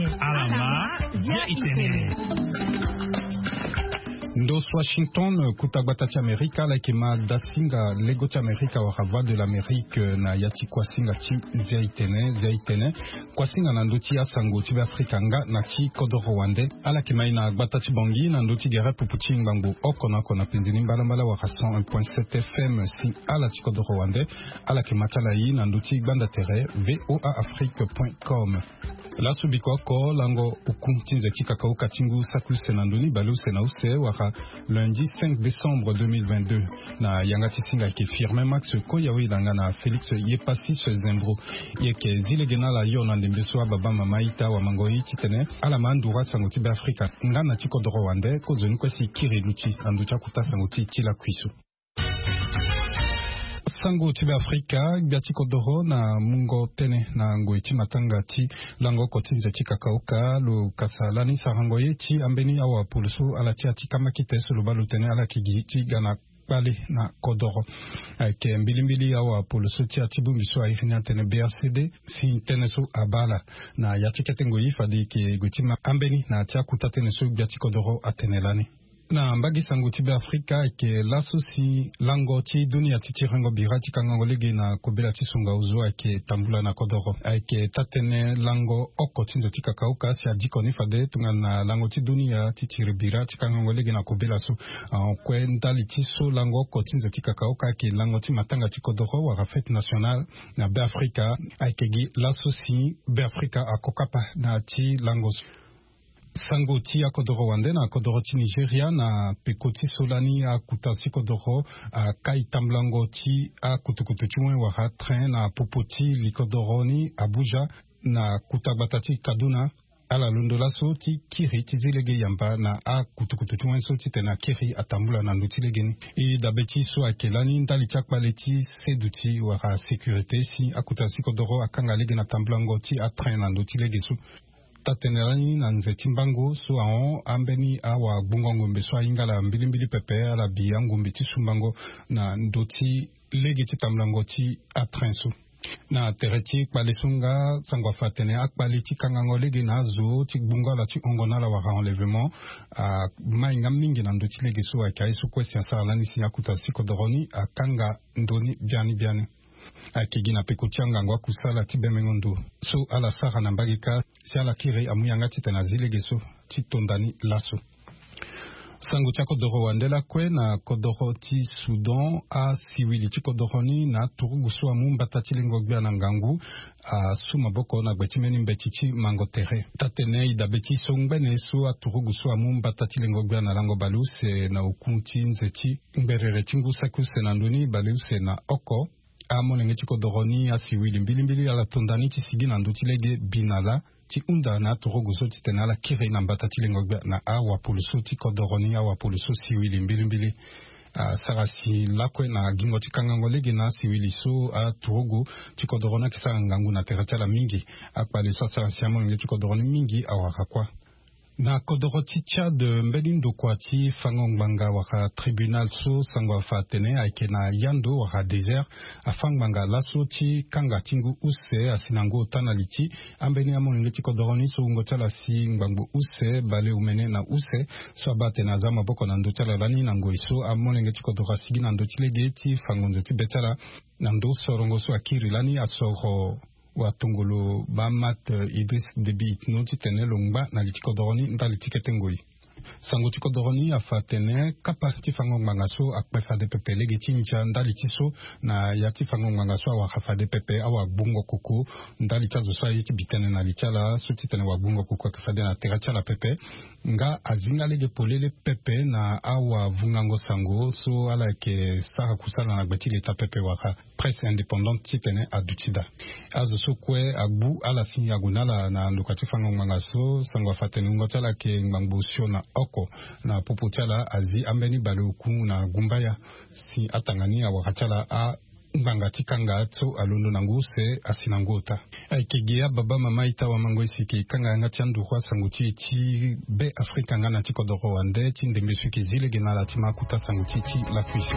Alama vya Itene. Ndos Washington kutagata cha Amerika lakima dasinga lego cha Amerika wakava de l'Amérique na yati kwa singa chi zaitene kwa singa na nduti ya sango tibe Afrikanga na chi kodo Rwanda ala kima ina agbata chi bongi na nduti gere pupuchi ngangu okona kona pinzini mbala wa 101.7 FM si ala chi kodo Rwanda ala kima chala yi na nduti banda tere voaafrique.com. La subiko ko lango ukumtinze kikakau katingu saku senanduni balu senause waka lundi 5 décembre 2022 na yangati singa ke firme max ko yawi danga na Felix Yepasi Zembro yeke zilegena la yona ndembeso baba mama ita wa mangoi kitene ala mandura sangoti be Afrika ngana tiko do Rwanda ko zoni ko si kiriluchi anducha kuta sangoti tila kwisu sango tibe Afrika biati kodoro na mungo tene na ngoichi matanga ti lango kotinza chikakauka lo kasalani sarangoye ti ambeni awa pulsu ala ti kama kiteso lo balu tene ala kigiti gana pale na kodoro ke mbilimbili awa pulsu ti atibu miso airinya tene BRCD si tene so abala na yatikete ngoyi fadi ke gotima ambeni na ti akuta tene so biati kodoro atenelani na mbagi sango tibe Afrika ke laso si lango ti dunia ti tirengo birati kango lege na kobela ti sunga uzo ke tambula na kodoro ke tatene lango oko tinzo ti kakauka si adikoni fade tunga na lango ti dunia ti birati kango lege na kobela so kwe ndali ti so lango oko tinzo ti kakauka ke lango ti matanga ti kodoro wa fête nationale na be Afrika ke gi laso si be Afrika akokapa na ti lango sango ti akodoro Rwanda na akodoro ti Nigeria na pekoti solani akutasi kodoro kai tamblango ti akutukutu ti wen wara train na popoti likodoro ni Abuja na kutabata ti Kaduna ala londola so ti kiri ti zilege yamba na akutukutu ti wen so ti tena kiri atambula na nduti legeni i dabeti so akelani ndali ti akpale ti sedu ti wara sécurité si akutasi kodoro akanga lege na tamblango ti train na nduti lege so tatenelani na nzeti mbango so aon ambeni awa bungongo mbeso ingala mbilimbili pepe ala biyangu mbiti sumbango na ndoti lege ti tamlango ti atrenso na tereti kpalesunga sangwa fatene akpale ti kangango lege na zo ti bungala ti ongonala wa enlèvement mainga mingi na ndoti lege so akai so kwesi salani si akuta sikodoroni akanga ndoni biani akigi na pekotianga ngwa kusala ti bemengondo so ala sara na mbagika si ala kiri amuyanga ti tena zilegeso ti tondani laso sango ti akodoro Rwanda kue na kodoro ti Sudan siwili ti kodoro ni na turugu so amumbata ti lengo gbia na ngangu su maboko na gbeti meni mbeti ti mango tere tatene idabe ti so ngbene so aturugu so amumbata ti lengo gbia na lango balu se na okun ti nzeti mberere ti ngu saku se na nduni balu se na oko amolenge ti kodoro ni asiwili mbilimbili ala tondani ti sigi na nduti lege binala ti unda na torogo so ti tene ala kiri na mbata ti lengo gbia na awa puluso ti kodoro ni awa puluso siwili mbilimbili sara si lakwe na gingo ti kangango lege na siwili so torogo ti kodoro na kisara ngangu na tere ti ala mingi akpale so sara si amolenge ti kodoro ni mingi awaka kwa na kodoro ti Tchad mbelindo kwa ti fangongbanga waka tribunal so sangwa fatene aike na yando waka desert afangbanga laso ti kanga tingu use asinango tanaliti ambeni amonenge ti kodoro ni so ungo tala si ngbangu use bale umene na use so abate na zama boko na ndo tala lani na ngoi so amonenge ti kodoro asigi na ndo ti lege ti fangonzo ti betala na ndo sorongo so akiri lani asoro wa tongolo bamat Idris Deby no ti tene longba na li ti kodoro ni ndali ti kete ngoi sango ti kodoro ni afatene kapa ti fangongbanga so akpe fade pepe lege ti nja ndali ti so na ya ti fangongbanga so awa fade pepe awa bungo koko ndali ti azo so aye ti bitene na li ti ala so ti tene wa bungo koko akpe fade na tere ti ala pepe nga azinga lege polele pepe na awa vungango sango so ala yeke sara kusala na gbeti leta pepe waka presse indépendante ti tene adutida azo so kue agbu ala si agunala na ndoka ti fangongbanga so sango afatene ungo ti ala ke ngbangbo sio na oko na popo ti ala azi ambeni bale oku na gumbaya si atangani awaka ti ala ngbanga ti kanga so alondo na ngu se asinango ota kegea baba mama ita wa mango isike kanga nga ti andu kwa sango ti be Afrika nga na ti kodoro Rwanda ti ndembe so yeke zilege na ala ti makuta sango ti la kuisi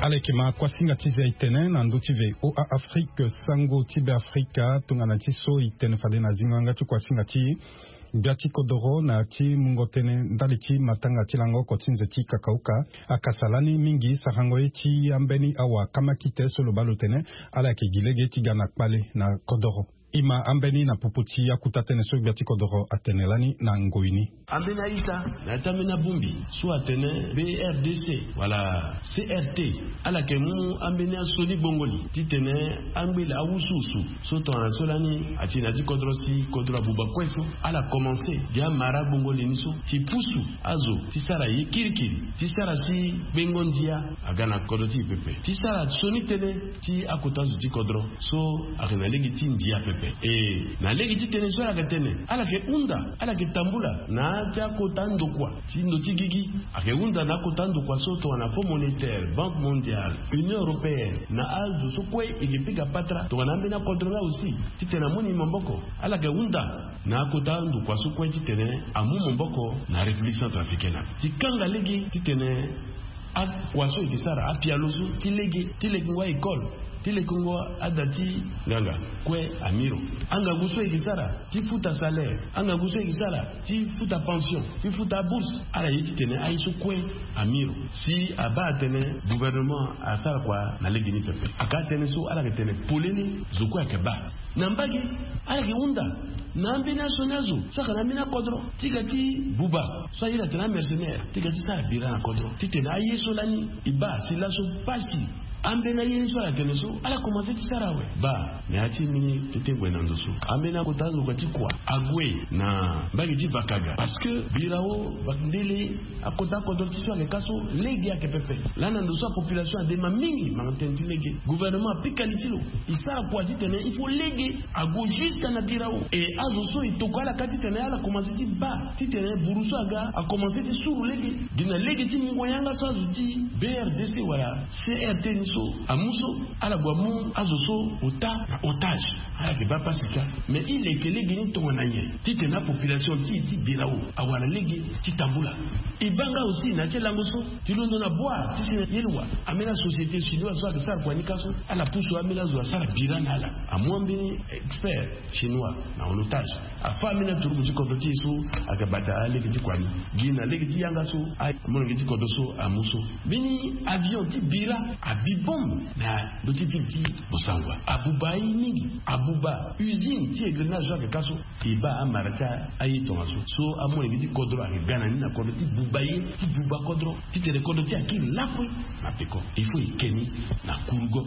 alekima kwa singa tize itene na ndutive o Afrique sango tibe Afrika tungana tiso itene fadena zinganga tu kwa singa ti biati kodoro na ti mungotene ndali ti matanga ti lango kotinze ti kakauka akasalani mingi sarango ti ambeni awa kama kite solo balotene ala ke gilege ti gana kpale na kodoro ima ambeni na puputi ya kutatene so biati kodoro atenelani na ngoini ambena ita na tamena bumbi so atene BRDC wala CRT ala ke mu ambena soni bongoli titene ambela awususu so to na solani atina ti kodro si kodro buba kweso ala commencer dia mara bongoli niso ti pusu azo ti sara yi kirikiri ti sara si bengondia agana kodoti pepe ti sara soni tene ti akotazu ti kodro so akena legi ti ndia pepe na legi ti tene so ala tene ala ke unda ala ke tambula na ta kotando kwa ti ndoti gigi ake unda na kotando kwa so to na Fonds monétaire Banque mondiale Union européenne na azu so kwe ikipiga patra to na mbena kodro aussi ti tene muni mboko ala ke unda na kotando kwa so kwe ti tene amu mboko na République centrafricaine ti kanga legi ti tene a kwaso ikisara a pialosu ti legi ngwa école tile kongo adati nganga kwe amiro anga guso ikisara ti futa salaire anga guso ikisara ti futa pension ti futa bourse ala yiti tene aiso kwe amiro si aba tene gouvernement asara kwa na legini pepe akatene so ala ke tene poleni zuko akeba nambagi ala ke unda nambi nationazo saka nambi na kodro tigati buba so ila tena mercenaire tigati sa bira na kodro titena ayeso lani iba silaso pasi ambena yeso la keneso ala commencer ti sarawe ba ne ati mini tete ngwena ndoso ambena kotazo kwa tikwa agwe na mbagi ti bakaga parce que birao bakndele akota kodro ti so kaso legi ake pepe lana ndoso population de mingi mangantenti legi gouvernement pikalitilo isara kwa ti tene il faut legi ago jusqu'à na birao et azo so itokala kati tene ala commencer ti ba ti tene buruso aga a commencer ti suru legi dina legi ti ngoyanga so azo ti BRDC wala CRT so amuso ala gwamu azoso ota na otage ala ke ba pasika mais il est que legi ni tongo na nye ti tena population ti birao awala legi ti tambula ibanga aussi na tielango so ti londo na bois ti sine yelwa amena société chinoise so sar kwa nikaso ala puso amena zo sara birana ala amwambi expert chinois na otage afamina turubu ti kodoti so akabata legi ti kwani gina legi ti yanga so ay mongi ti kodoso amuso bini avion ti bira abibom na dotifiti bosangwa abubai mingi abuba usine ti egrena joke kaso iba amarata ayi tomaso so amoni ti kodro ak gana ni na kodro ti bubaye ti buba kodro ti tere kodro ti akili lafwe na peko il faut ikeni na kurugo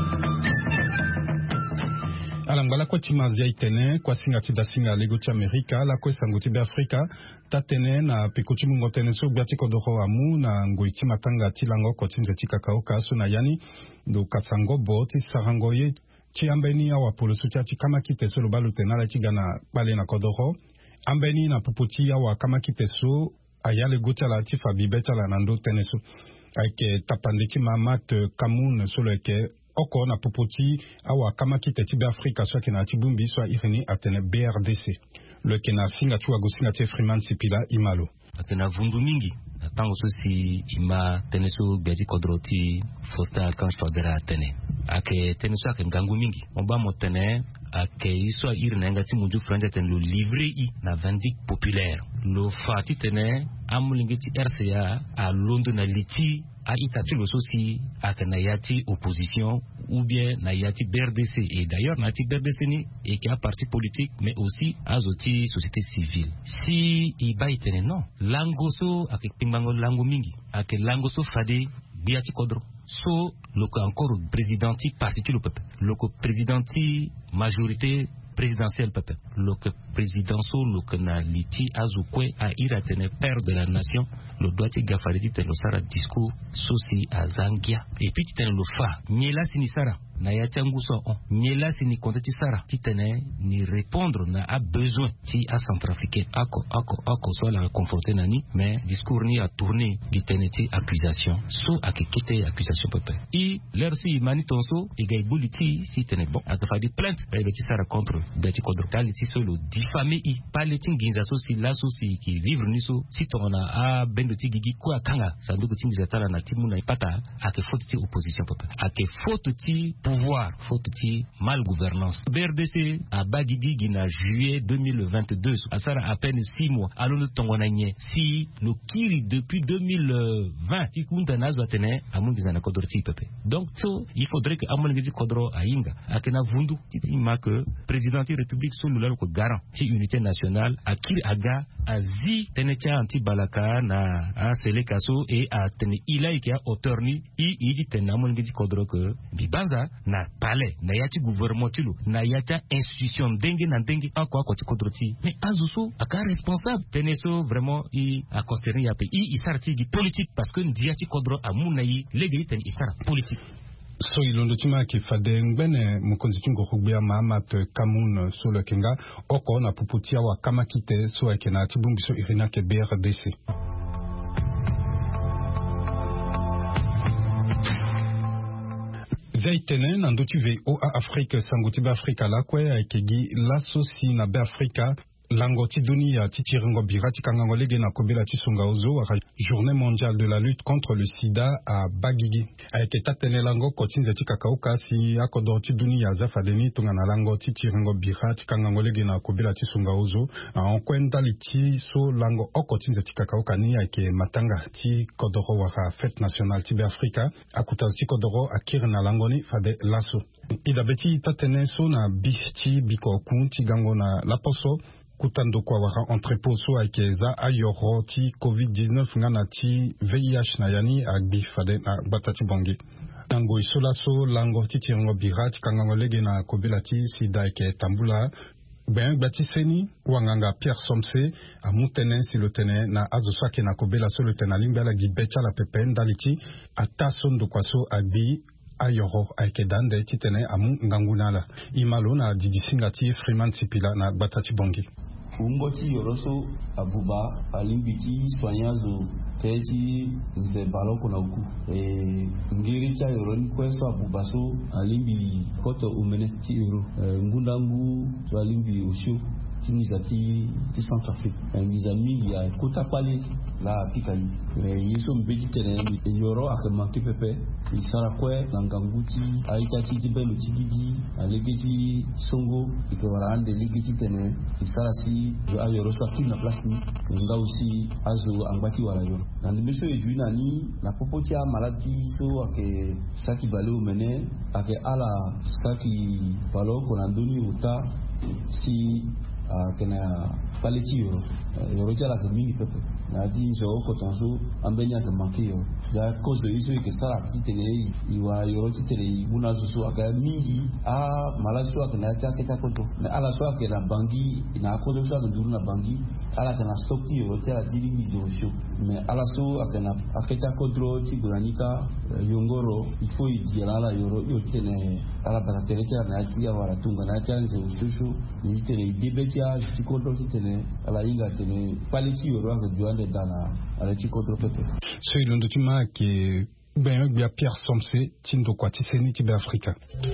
alangala kwa timazia itene kwa singa tida singa lego ti Amerika la kwa sango ti be Afrika tatene na pikuti mungo tene so biati kodoro amu na ngoi ti matanga ti lango ko tinze ti kakao kaso na yani do katsango bo ti sarango ye ti ambeni awa polosu ti kama kite so lo balu tena la ti gana pale na kodoro ambeni na puputi awa kama kite so ayale goti ala ti fabibe ti ala nando tene so aike tapande ti mamat kamun so lo ke oko na popoti awa kama kite ti be Afrika so ke na ti bumbi so irini atene BRDC le ke na singa tu agosinga ti Freeman Sipila imalo atena vundu mingi tango so si ima tene so biati kodro ti Faustin Archange Touadéra atene ake tene so ake ngangu mingi moba mo tene ake iso irina nga ti mundu franja tene lo livre i na Vindique populaire lo fati tene amulingi ti RCA a londo na liti a itati lo sosi ake na yati opposition ou bien na yati BRDC et d'ailleurs na ti BRDC ni et qui a parti politique mais aussi azoti société civile si iba itene non langoso ake pimbango lango mingi ake langoso fade biati kodro so loko encore présidenti parti le peuple loko présidenti majorité présidentielle peuple loko présidentiel loko na liti azukwe a iratene père de la nation le doit ti gafariti te lo sara discours sosi azangia et puis tene lo fa nyela sini sara na ya changu so on nyela sini kontati sara ti tene ni répondre na a besoin ti a centrafricain ako so la confronter nani mais discours ni a tourner di tene ti accusation so akekete accusation peuple i l'air si mani tonso e gay buliti si tene bon a fa di plainte e ti sara contre beti kodro kali ti solo diffamé i paletin ginza so si la so si ki vivre ni so si tona a bendo ti gigi ko kanga sanduku ti nzatala na timu na ipata ake faute ti opposition papa ake faute ti pouvoir faute ti mal gouvernance BRDC a bagigi gina juillet 2022 asara à peine 6 mois alors le tongona nye si le kiri depuis 2020 ti kunta nazo tene amungi na kodro ti pepe donc so il faudrait que amungi kodro ainga akena vundu ti ma que président de la République solo ko garant ti unité nationale akiri aga azi tenecha anti balaka na a sele kaso et a tene ila ki a auteur ni i tena amungi kodro que bibanza na palais na yati gouvernement tilo na yata institution dengue na dengue encore ko ti kodro ti mais azuso aka responsable teneso vraiment i a consterné ya pe i sarti di politique parce que ndiati kodro amuna yi légui ten i sara politique so ilondo tima ki fade ngbene mukonzi tungo khubia mamat kamun so le kenga oko na puputia wa kama kite so ekena tibumbi so irina ke BRDC zaitene na ndotu VO a Afrique sanguti ba Afrika la kwe akegi la sosi na ba Afrika lango ti dunia ti tiringo birati kangango lege na kobela ti sunga ozo wa journée mondiale de la lutte contre le sida à Bagigi ayeke tatene lango kotinze ti kakauka si akodo ti dunia za fadeni tunga na lango ti tiringo birati kangango lege na kobela ti sunga ozo en kwenda li ti so lango okotinze ti kakauka ni ayeke matanga ti kodoro wa fête nationale ti be Afrika akuta ti kodoro akiri na lango ni fade laso ida beti tatene so na bi ti biko kun ti gango na laposo kutando kwa waka entrepôt so aikeza ayoro ti COVID-19 ngana ti VIH na yani agbi fade na batati bongi nango isola so lango ti tiringo birat kangango lege na kobela ti sida ke tambula ben bati seni wanganga Pierre Somse amutene si le tene na azosa ke na kobela so le tena limbala gibecha la pepe ndaliti ataso ndo kwa so agbi ayoro ayeke dande ti tene amu ngangunala imalo na didisinga ti Freeman Sipila na batati bongi Umboti yoroso abuba alimbiti soignazo teji nze baloko na uku ngiri cha yoroni kweso abuba so alimbi koto umene ti euro ngundangu so alimbi ushu tinizati ti Centrafrique ngizami ya kota pale la pikali yeso mbedi tene yoro akamanke pepe isara kwe langanguti aitati tibelo tigigi alegeti songo ikewara ande legeti tene isara si ayoro so akina place ni nga aussi azo angati wala yo na ndimeso ejuina ni na popotia malati so ake saki balo mene ake ala saki balo konandoni uta si kena paleti yoro jala ke mingi pepe na di zo ko tonso ambenya ke manki yo ya cause de iso ke sara petite ne iwa yoro titele muna zo aka mingi a malaso aka na ta keta konto na ala so aka na bangi na ko zo so nduru na bangi ala kana stop yo tela dili mi zo sho me ala so aka na aketa kodro ti guranika yongoro ifo idiala yoro yo tene ala bata teleka na ti ya wala tunga na ta nze ushu ni tene dibetia ti kodro tene ala inga tene paleti yoro aka juande dana ala ti kodro pepe so ilondo tima ke ben bia Pierre Somse tindo kwa ti seni ti be Afrika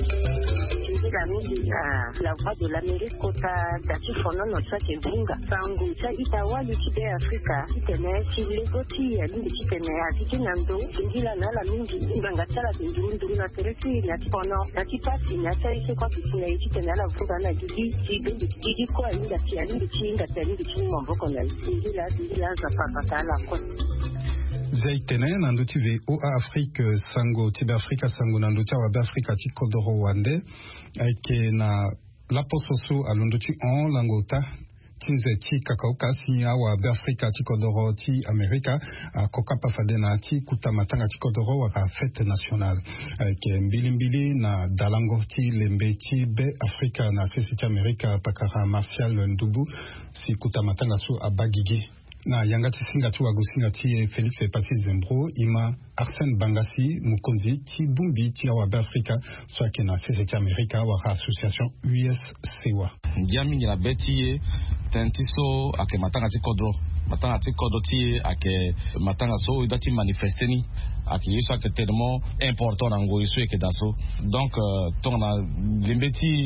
la voix de l'Amérique kota dati fono no sa ke bunga sangu sa itawali ti be Afrika tene ti legoti ya lindi ti tene ya ti nando ngila na la mingi nganga tsala nduru na teresi na ti fono na ti pasi na sa ise kwa ti ti tene la vuga na gidi ti bendi ti kwa inda ti alindi ti inda ti alindi ti momboko na ngila za papa la kwa zaitene na nduti VO a Afrique sango ti be Afrika sango na nduti wa be Afrika ti kodoro wande ayeke na lapososo alondo ti on langota tinze ti kakauka si awa be Afrika ti kodoro ti Amerika koka pa fade na ti kuta matanga ti kodoro wa fête nationale ayeke mbilimbili na dalango ti lembe ti be Afrika na fesi ti Amerika pakara Martial Ndubu si kuta matanga so abagigi na yangati singa tu wagosinga ti Félix Epasi Zembro ima Arsène Bangasi mukonzi ti bumbi ti awa be Afrika so ayeke na fesi ti Amerika wara association USCWA ndia mingi na be ti ye tene ti so ayeke matanga ti kodro matanga ti kodro ti ye ayeke matanga so ida ti manifeste ni ayeke ye so ayeke tellement important na ngoi so yeke da so donc tonga na lembe ti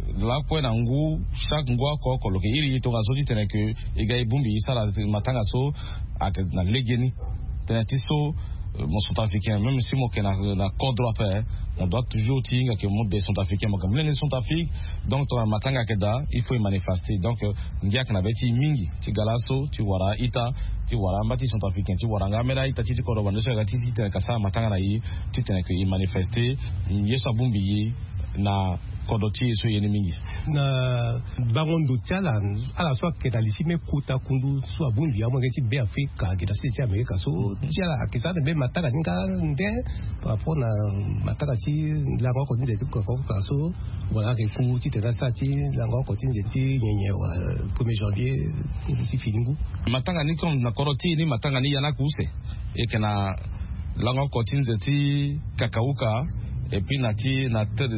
la ko na ngu chaque ngwa ko ko lo ke iri to gaso tene que e ga ibumbi isala matanga so ak na legeni tene tiso mon centrafricain même si mo ke na code après on doit toujours tinga que mon des centrafricains mo comme les centrafriques donc to matanga keda il faut manifester donc ngia kana beti mingi ti galaso ti wara ita ti wara mbati centrafricain ti wara ngamera ita ti ko ro so ga ti tene kasa matanga na yi ti tene que manifester yeso bumbi na kodoti so yeni mingi na bangondo tiala ala so ke dalisi me kuta kundu so abundi amo ke ti be Afrika ke da se ti Amerika so tiala ke sa de be mataka ninga nde pa pona mataka ti la ko ni de ko so voilà ke fu ti te sa ti la ko ti de ti nyenye wa 1er janvier ti filingu matanga ni kon na koroti ni matanga ni yana kuse e kana la ko ti de ti kakauka et puis na 13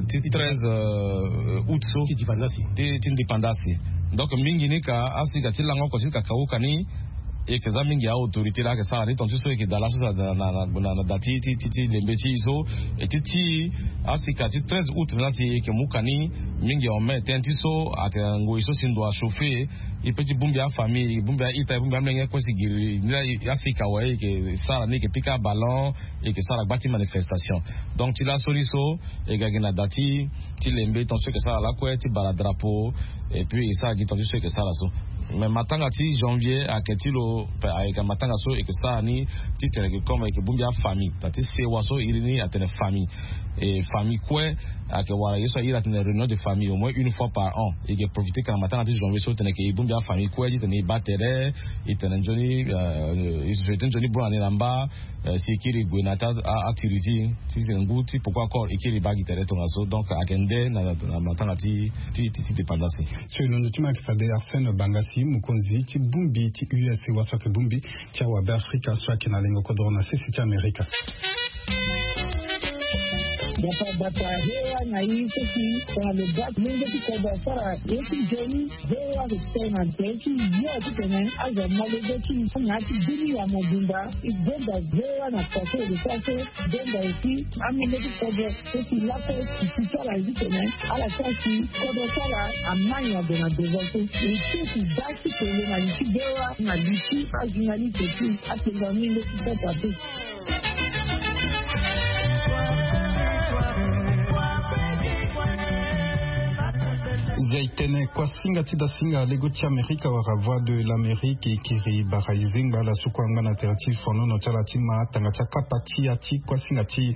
août so ti indépendance donc mingi ni ka asika ti lango ko ti kakauka ni e ke za mingi a autorité la ke sa ni tonti so ke dala so na dati ti lembe ti so et ti asika ti 13 août na ti ke mukani mingi o me tenti so ak ngoi so sin do a chauffer e petit bumbi a famille bumbi a ita bumbi a mlenge ko sigiri ni asika wa e ke sa ni ke pika ballon e ke sa bati manifestation donc ti la soriso e ga gina dati ti lembe tonti so ke sa la ko ti bala drapeau et puis ça gi tonti so ke sa la so mais matanga ti janvier a ke ti lo avec matanga so et que ça ni ti tere ke comme ke bumbi a famille tati se waso irini a tene famille et famille quoi a ke wara yeso ira tene réunion de famille au moins une fois par an et que profiter quand matanga ti janvier so tene ke bumbi a famille quoi ti tene batere et tene joni joni bon ani namba si kiri gwenata a tiriti ti tene nguti pourquoi encore et kiri bagi tere to so donc a kende na matanga ti dépendance selon le tuma fa de Arsène Bangasi mukonzi ti bumbi ti US waso ke bumbi ti wa be Afrika so ke na lengo kodona sisi ti Amerika bata hewa na hii sisi kwa lugha mingi kwa sara yetu jeni hewa kutena teki yote tena aza malezi ngati dini ya mobimba ibenda hewa na kwa sasa benda hii amile kwa sisi lapo sisara hizi tena ala sasa kwa sara amanya dona devoto sisi basi kwa na hewa na lisi ajinali teki atenga mingi kwa sababu Zaitene kwa singa tida singa lego ti Amerika wara voix de l'Amérique et kiri baraiving bala sukwanga na terati fono no tala ti ma tanga ta kapati ati kwa singa ti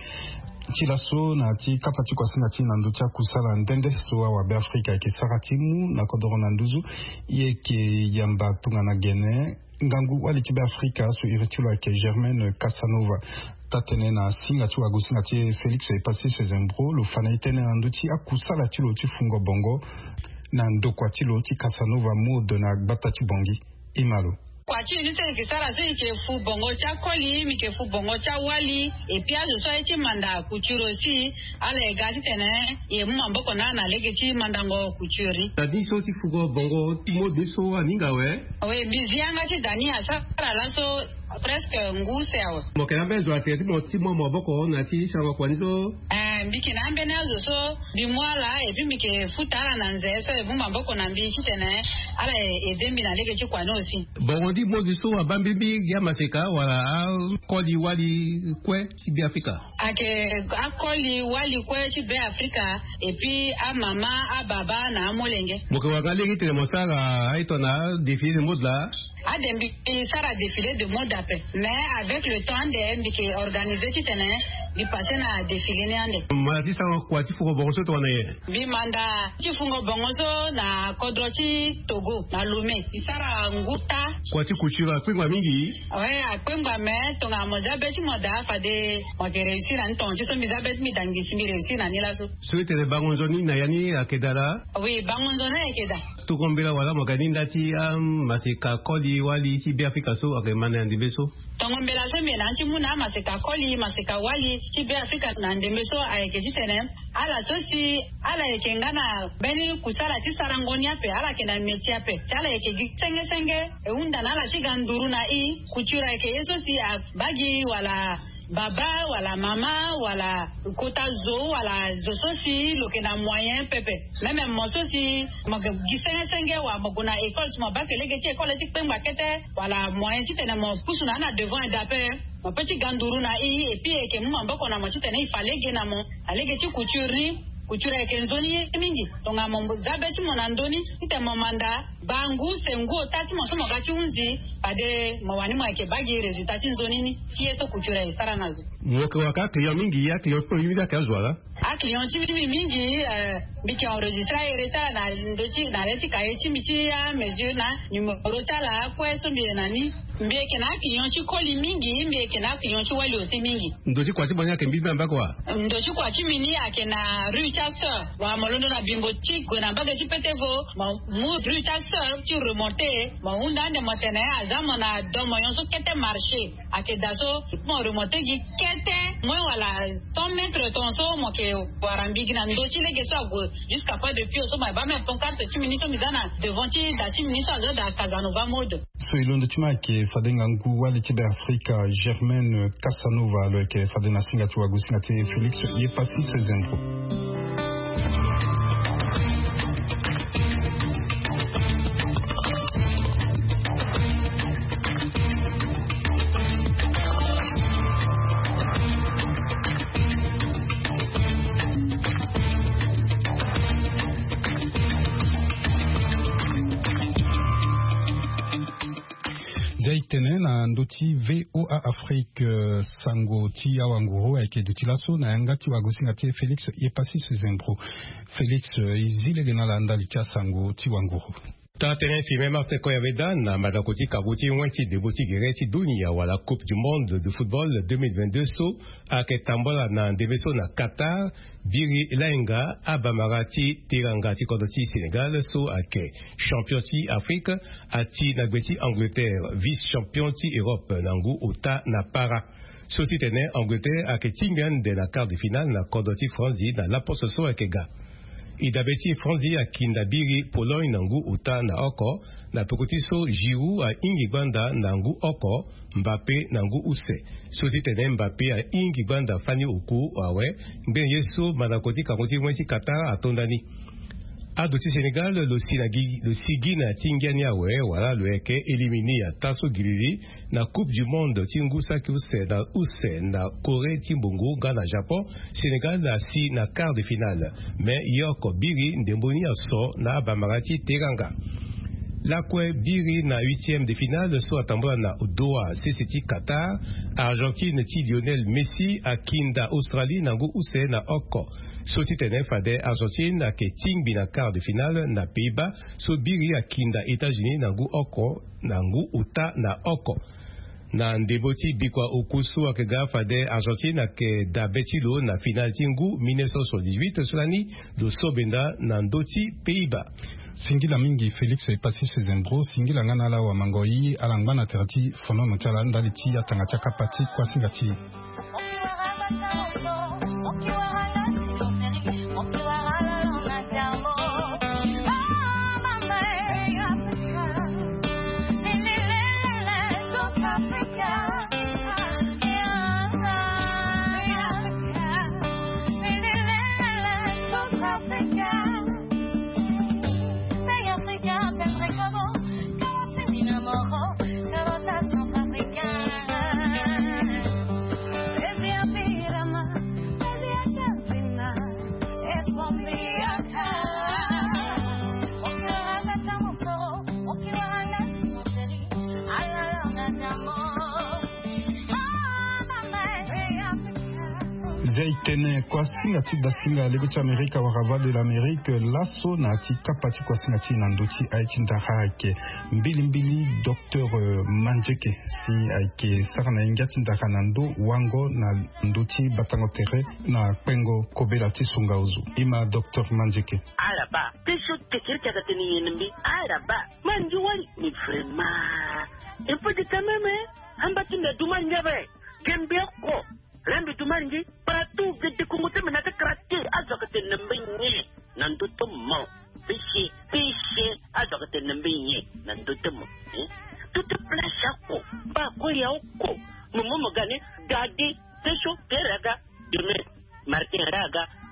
laso na ti kapati kwa singa ti nandu tia kusala ndende so wa be Afrika ke sarati mu na kodoro nanduzu ye ke yamba tunga na gene ngangu wali ti be Afrika so iritulo ke Germaine Casanova tatene na singa tu agusinga ti Félix e passé chez Zembro lo fana itene nandu ti akusala ti lo ti fungo bongo na ndokwa ti lo ti Casanova mode na gbata ti bongi imalo kwa chi ni se ke sara se ke fu bongo cha koli mi ke fu bongo cha wali e pia so ti manda kuchuro si ale ga ti tene e mu mboko na lege ti mandango kuchuri tadi so ti fugo bongo mo de so aninga we bizianga ti dani asara la so presque nguseo mo ke na bezo ati ti mo boko na ti sawa kwa nizo mbiki na mbene so bi mwala e bi mi ke futara na nze so e bu mboko na mbi ti tene ale e dembi na lege ti kwa no si bongo di mo di so abambibi ya maseka wala koli wali kwe ti be Afrika ake akoli wali kwe ti be Afrika et puis a mama a baba na molenge mo ke waga legi tele mo sara aito na défilé de mode là Adembi sara défilé de mode après mais avec le temps de mbiki organiser ti tene di passer na défilé ne ande ma ti sa kwa ti fugo bongo so to na ye bi manda ti fungo bongo so na kodro ti Togo na Lomé isara nguta kwa ti kuchira kwingwa mingi akwengwa me tonga mozabe ti moda fa de mo ke réussir na nton ti so mi zabe mi dangi si mi réussir na nila so so tele bangonzo ni na yani akedala oui bangonzo na ekeda to kombela wala mo ganinda ti maseka koli wali ti be Afrika so akemana ndimbe so tongombela so mi na ti muna maseka koli maseka wali ti be Afrika na ndembe so ayeke ti tene ala so si ala yeke ngana beni kusala ti sarangoni ape ala ke na métier ape ti ala yeke gi senge e unda na ala ti ga nduru na i kuchura yeke ye so si bagi wala baba wala mama wala kota zo wala zo sosi lo ke na moyen pepe même mo sosi mo gisenge wa mo na école mo ba ke lege ti école ti pemba kete wala moyen ti tene mo pusuna na devant et d'après mon petit ganduru na et puis ke mo mboko na mo ti tene ifalege na mo alege ti couture ke nzoni mingi tonga mo zabe ti mo na ndoni ite mo manda bangu sengo tati mo so mo ga ti unzi pade mo wani mo ke bagi resultat ti nzoni ni yeso couture sara nazo mwoko waka client mingi ya client po yimida ka zwala a client ti mingi biki enregistra ereta na ndoti na leti ka eti miti ya mesure na numero tala kweso mbi nani mbeke na client ti koli mingi mbeke na client ti wali osi mingi ndoti kwa ti banya ke mbi bamba kwa ndoti kwa ti mini ake na rue Chasseur wa molondo na bimbo ti gona baga ti petevo mu rue Chasseur ti remonter mo unda de motene azamo na domo yonso kete marché ake daso mo remonter gi kete mo wala 100 mètres ton so mo ke warambi gina ndoti lege so go jusqu'à pas depuis so ma ba me pancarte ti mini so mizana devant ti da ti mini so da Casanova mode so ilondo ti ma ke fadenga ngu wali ti be Afrika Germaine Casanova lo ke fadena singa tu agusinga ti Félix ye pasi ce zendro. Zaitene na ndoti VOA Afrique sango ti awanguro eke duti laso na ngati wagosinga ti Félix yepasi sezembro. Félix izile gena la ndali tia sango ti wanguro. Ta terrain filmé Marseille Koyaveda na madakoti kabuti wenti deboti gereti dunia wala Coupe du Monde de football 2022 so ake tambola na ndebeso na Qatar biri lainga abamarati tirangati kodoti Sénégal so ake champion ti Afrique ati nagweti Angleterre vice champion ti Europe nangu ota na para. Soti tene Angleterre ake tingan de la quart de finale na kodoti Franzi na la poste so ake ga. Idabeti Franzi akinda biri Pologne nangu uta na oko na tokotiso Giroud a ingibanda nangu oko Mbappé nangu use soti tene Mbappé a ingibanda fani uku awe mben yeso manakoti kakoti wenti Qatar atondani adoti Sénégal lo sigi na tingiani awe wala lo eke elimini ya taso giriri na Coupe du Monde tingu saki use na Corée timbongo Ghana Japon Sénégal la si na quart de finale mais yoko biri ndemboni aso na bamarati teranga Lakwe biri na 8e de finale so atambola na Doha CCT Qatar Argentine ti Lionel Messi akinda Australie nangu use na oko soti tene fade Argentine ake tingbi na quart de finale na Pays-Bas so biri akinda États-Unis nangu oko nangu uta na oko na ndeboti bikwa okusu akega fade Argentine ake da betilo na final tingu 1978 solani do sobenda na ndoti Pays-Bas. Singila mingi Félix epasi sezembro singila ngana la wa mangoi alangana terati fono no chala ndali ti atanga chaka pati kwa singati Zaitene kwa singati dasinga legocha Amerika warava de l'Amérique lasso na ti kapati kwa singati nandochi aitinda haike mbili Dr Manjeke si aike sarana ingati ndaka nando wango na ndoti batango tere na pengo kobela ti sungauzu ima Dr Manjeke araba pesho tekirka katini yenbi araba manjuwali ni frema epoti kameme ambati nduma nyabe kembeko Lambi tumanji paratu gede kumuta menata krate azokate nembinye nanduto mo pishi azokate nembinye nanduto mo tutu plasha ko ba ko ya ko mumo gane dadi te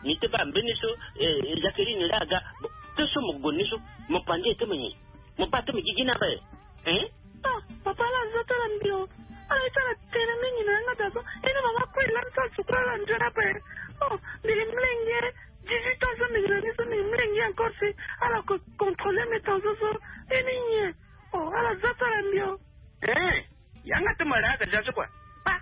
ni te ba mbeniso Jacqueline laga to so mo goniso mo pande te menyi mo pata mi gigina ba papa la zata la mbio ala tara tena menyi na ngata so ina mama ko la sa sukala njara ba mili mlenge 18 ans mi grani so mi mlenge encore c'est ala ko contrôler mes temps so eni ala zata la mbio yanga te mara ga jaso kwa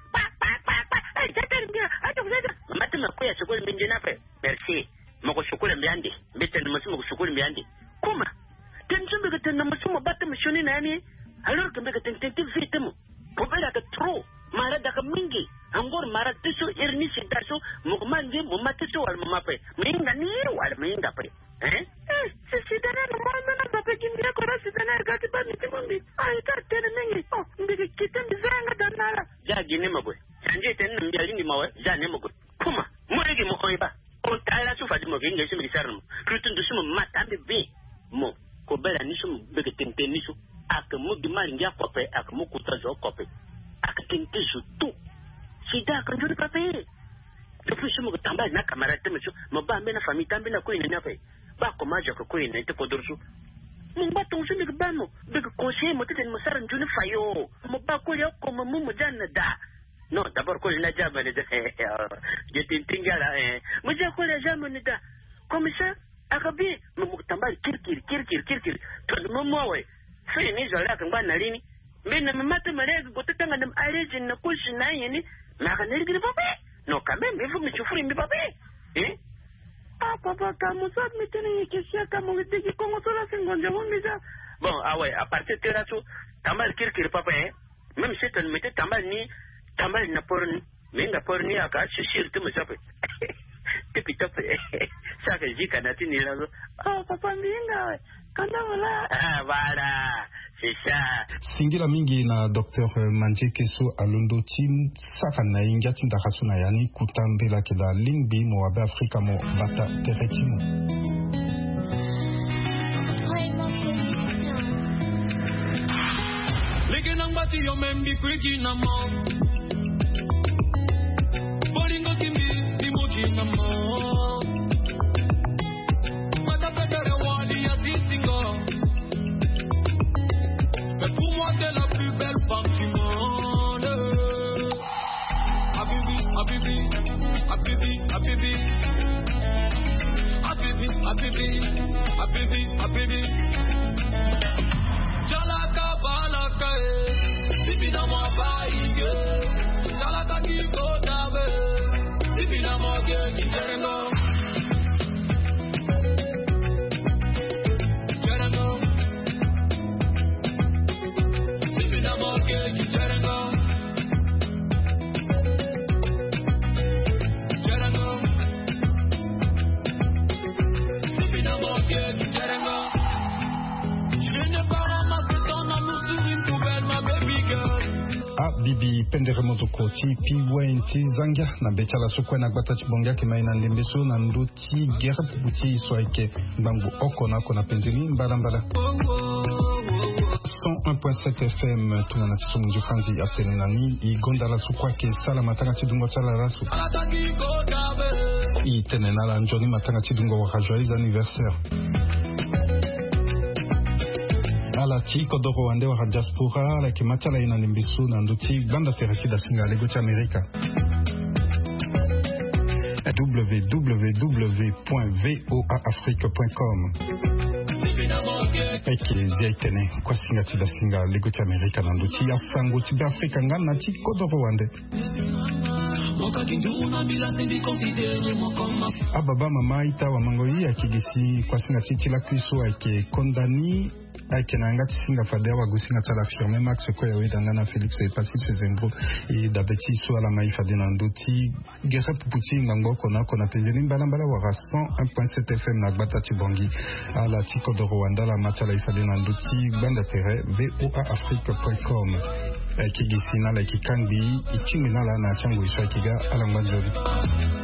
mama te makuya sokole minje na pe merci mako sokole mbiande mbete na masimu sokole mbiande kuma tenjumbe ke na masimu batte mishoni nani alors que mbeke tente vite mo popela ka trop mara da ka mingi angor mara tiso irni sintaso mo manje mo matiso wal mama pe minga ni wal minga pe sidana no mama na bape kimbia ko sidana ga ti ba miti mombi ai ta tene mingi mbeke kitembe zanga danala ja gine magwe sanje ten mbia lingi mawe ja ne magwe kuma murege mo koiba on tala su fadi mo vinga su mi sarno krutun du sumo matambe be mo ko bela ni sumo bege tente ni su ak mo di mari ngia kope ak mo kuta zo kope ak tente su tu sida kan jodi pape depuis sumo tamba na kamera te mesu mo ba me na famille tambe na ko ina na pe ba ko majo ko ina te ko dorsu mo ba ton su mi ba mo bege conseil mo te mo saran juni fayo mo ba ko yo ko mo mo janna da non d'abord ko na jamane de je tintingala mo je ko na jamane da comme ça akabi mo tambali kirkir to mo mowe fe ni zola kan ba na lini mena mata mare go tetanga na allergy na kushi na yini na kana ligi pape no kame me fu mi chufuri mi pape papa kamo sa mi tene ke sia kamo de ki kongo tola singonja mo mi ja bon ouais à partir de là tout tambali kirkir pape même si tu me tambali ni tamal na porni menga porni aka shishir tu musape tipi tope saka jika na tini lazo papa minga kana wala wala sisa singila mingi na Dr. Manjeke so alondo tim saka na ingati ndakasuna yani kutambela kida lingbi mo abe Afrika mo bata teretimo Leke nang bati yo membi kwiki na mo Bolingo timbi dimoji na mo Mata pedere wali ya zizingo Mais pour moi t'es la plus belle femme du monde Habibi, Habibi, Habibi, Habibi Habibi, Habibi, Habibi, Habibi Jalaka balaka Bibi na mo baige Jalaka kiko tabe Bibi na mo ge kiserengo Serengo Bibi na mo ge kiserengo Serengo Bibi na mo ge kiserengo Je ne pas ramasser ton amour sur une poubelle, ma baby girl. bibi pendere mozoko ti piwen ti zanga na betala sokwe na gbata ti bonga ke mai na ndembeso na ndoti gera puputi soike bangu oko na kona penzini mbala 101.7 FM tuna tsumu njukanzi atene nani I gondala sokwa ke sala matanga ti dungo sala rasu I tene na la njoni matanga ti dungo wa joyeux anniversaire ala ti kodoro wande wa diaspora la ki matala ina limbisu na nduti banda teraki da singa lego ti Amerika www.voaafrique.com eke zia itene kwa singa ti da singa lego ti Amerika na nduti ya sango ti be Afrika nga na ti kodoro wande ababa mama ita wa mangoyi akigisi kwa singa ti la kuiso ake kondani ake na ngati singa fadea wa gusinga tala firme max ko ya wedanga na Felix e pasi sezembro e da beti so ala mai fadena nduti gera puputi ngango kona penzeni mbala wa 101.7 FM na gbata ti bongi ala tiko de Rwanda la matala ifadena nduti banda tere voaafrique.com ake gisina la kikangi ichimina la na chango iswa kiga ala ngwanjori